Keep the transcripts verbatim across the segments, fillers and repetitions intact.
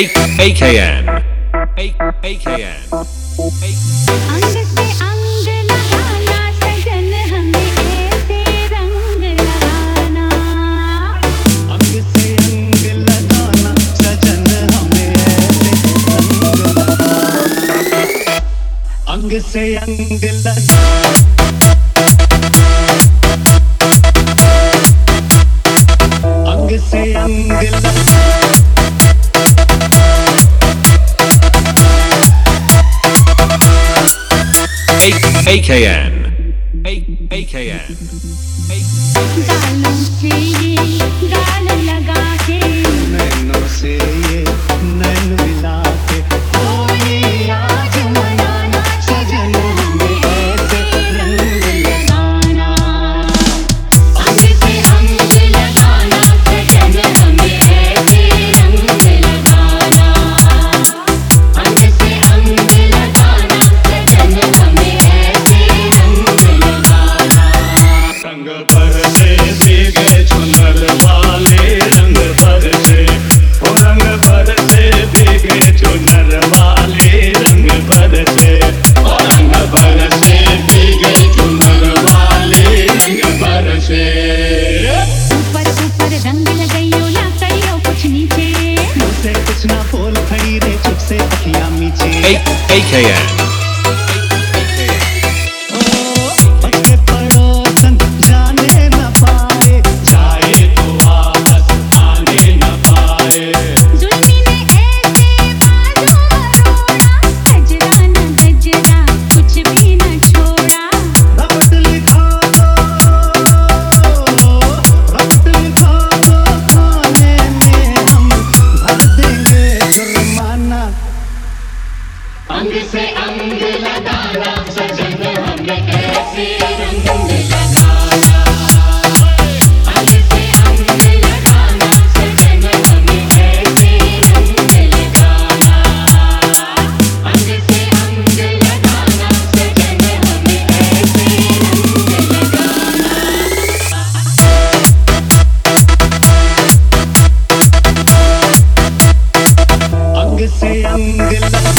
A K N A K N अंग से अंग लगाना सजन हमें ऐसे रंग लगाना अंग से अंग लगाना सजन हमें ऐसे रंग लगाना अंग से अंग लगाना अंग से अंग लगाना A K N A K N गालों से ये गाल लगा के नैनों से ये नैन मिला के ओ ये आज मनाना सजन हमें ऐसे रंग लगाना अंग से अंग लगाना सजन हमें ऐसे रंग लगाना अंग से अंग लगाना सजन हमें ऐसे रंग लगाना रंग पर से भीगे चुनर वाले रंग पर से ओ रंग पर से भीगे चुनर वाले रंग पर से ओ रंग पर से भीगे चुनर वाले रंग पर से ऊपर ऊपर रंग लगाइयो ना करियो कुछ नीचे मुझसे कुछ ना बोल खड़ी रे चुप से अखियां मीचे A K N पक्के पड़ोसन जाने न पाए जाए तो वापस आने न पाए जुल्मी ने ऐसे बाजू मरोड़ा गजरा न गजरा कुछ भी न छोड़ा रब्त लिखा दो रब्त लिखा दो खाने में हम भर देंगे जुर्माना अंग से अंग लगाना सजन हमें ऐसे रंग लगाना अंग से अंग लगाना सजन हमें ऐसे रंग लगाना अंग से अंग लगाना सजन हमें ऐसे रंग लगाना अंग से अंग लगाना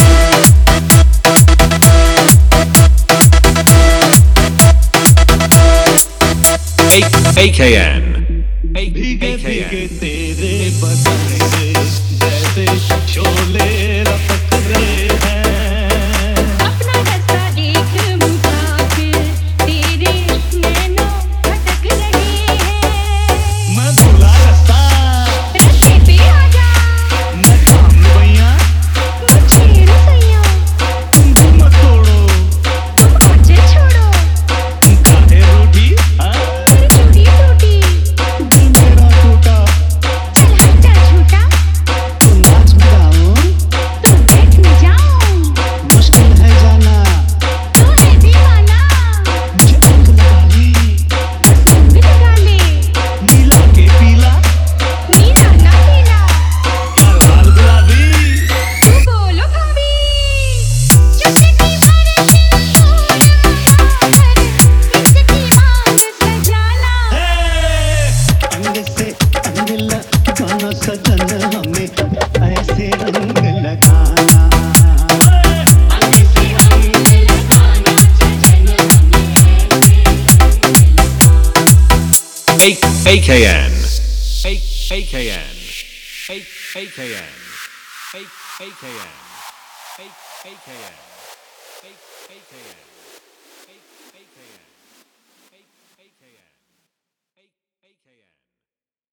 A K N भीगे भीगे तेरे बदन से जैसे शोले रपक रहे हैं अपना रास्ता देख मुसाफिर तेरे नैनों भटक रहे हैं मैं भूला रास्ता रास्ते पे आ जा मैं थाम लूं भैया मैं छेड़ सैया तुमको मत तोड़ो तुम मुझे छोड़ो तुम काहे रूठी हाँ तेरी चूड़ी टूटी दिल मेरा टूटा चल हट जा झूठा तुम नाच में गाऊं तुम देख न जाऊं मुश्किल है जाना तू है दीवाना मुझे अंग लगा ली बस रंग लगा ले नीला के पीला नीला ना पीला यार लाल गुलाबी तू बोलो भाभी चुटकी भर सिंदूर लगाकर किसकी मांग सजाना अंग से अंग लगाना सजन हमें ऐसे रंग लगाना अंग से अंग लगाना सजन हमें ऐसे A K N A K N A K N A K N A K N A K N